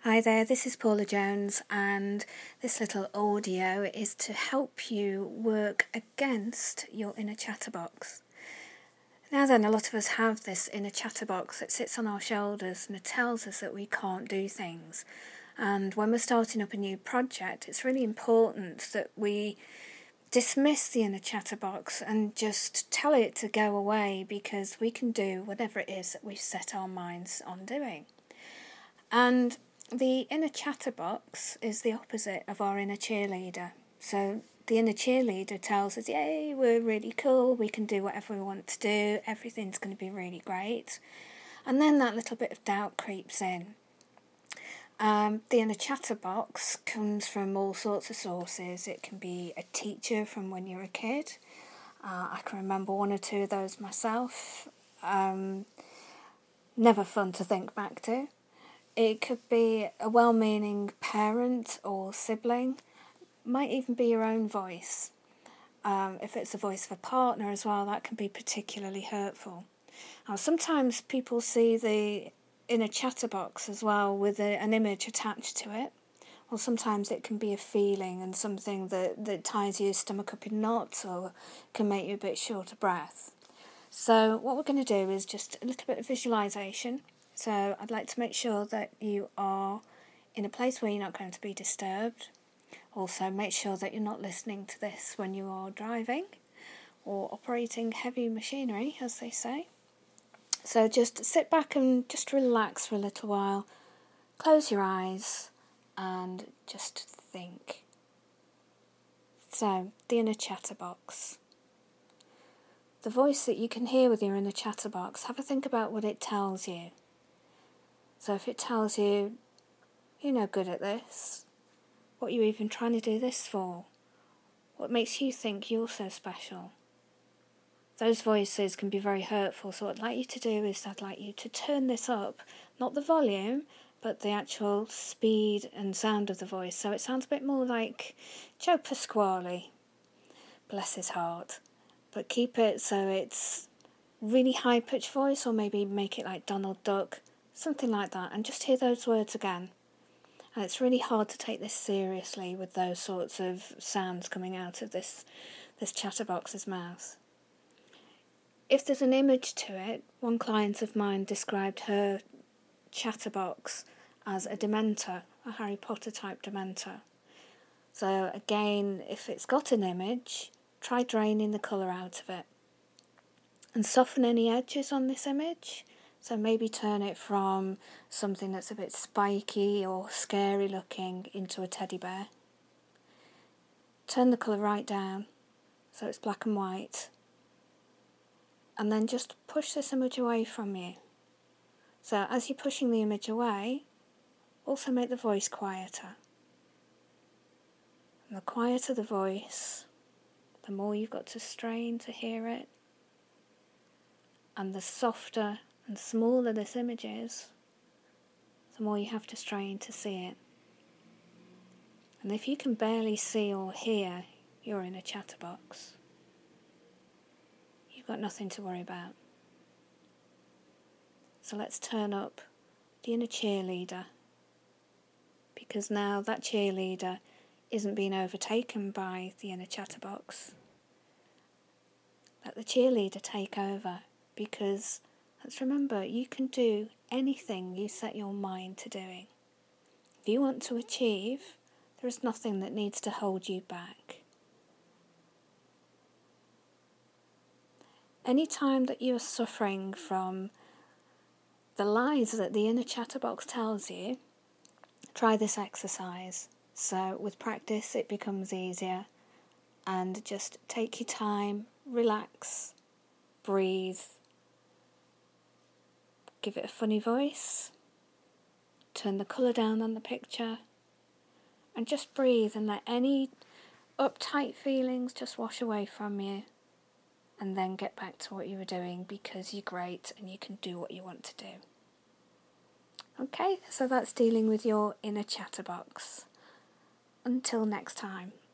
Hi there, this is Paula Jones, and this little audio is to help you work against your inner chatterbox. Now then, a lot of us have this inner chatterbox that sits on our shoulders and it tells us that we can't do things. And when we're starting up a new project, it's really important that we dismiss the inner chatterbox and just tell it to go away, because we can do whatever it is that we've set our minds on doing. And the inner chatterbox is the opposite of our inner cheerleader. So the inner cheerleader tells us, yay, we're really cool, we can do whatever we want to do, everything's going to be really great. And then that little bit of doubt creeps in. The inner chatterbox comes from all sorts of sources. It can be a teacher from when you're a kid. I can remember one or two of those myself. Never fun to think back to. It could be a well-meaning parent or sibling. Might even be your own voice. If it's the voice of a partner as well, that can be particularly hurtful. Now, sometimes people see the inner chatterbox as well with an image attached to it. Or sometimes it can be a feeling and something that ties your stomach up in knots or can make you a bit short of breath. So what we're going to do is just a little bit of visualisation. So I'd like to make sure that you are in a place where you're not going to be disturbed. Also, make sure that you're not listening to this when you are driving or operating heavy machinery, as they say. So just sit back and just relax for a little while. Close your eyes and just think. So, the inner chatterbox. The voice that you can hear with your inner chatterbox, have a think about what it tells you. So if it tells you, you're no good at this, what are you even trying to do this for? What makes you think you're so special? Those voices can be very hurtful, so what I'd like you to do is I'd like you to turn this up, not the volume, but the actual speed and sound of the voice, so it sounds a bit more like Joe Pasquale, bless his heart, but keep it so it's really high-pitched voice, or maybe make it like Donald Duck, something like that, and just hear those words again. And it's really hard to take this seriously with those sorts of sounds coming out of this chatterbox's mouth. If there's an image to it, one client of mine described her chatterbox as a Dementor, a Harry Potter type Dementor. So again, if it's got an image, try draining the colour out of it. And soften any edges on this image. So maybe turn it from something that's a bit spiky or scary looking into a teddy bear. Turn the colour right down so it's black and white. And then just push this image away from you. So as you're pushing the image away, also make the voice quieter. And the quieter the voice, the more you've got to strain to hear it. And the softer and smaller this image is, the more you have to strain to see it. And if you can barely see or hear your inner chatterbox, you've got nothing to worry about. So let's turn up the inner cheerleader, because now that cheerleader isn't being overtaken by the inner chatterbox. Let the cheerleader take over, because let's remember, you can do anything you set your mind to doing. If you want to achieve, there is nothing that needs to hold you back. Any time that you are suffering from the lies that the inner chatterbox tells you, try this exercise. So with practice it becomes easier, and just take your time, relax, breathe, give it a funny voice, turn the colour down on the picture, and just breathe and let any uptight feelings just wash away from you, and then get back to what you were doing, because you're great and you can do what you want to do. Okay, so that's dealing with your inner chatterbox. Until next time.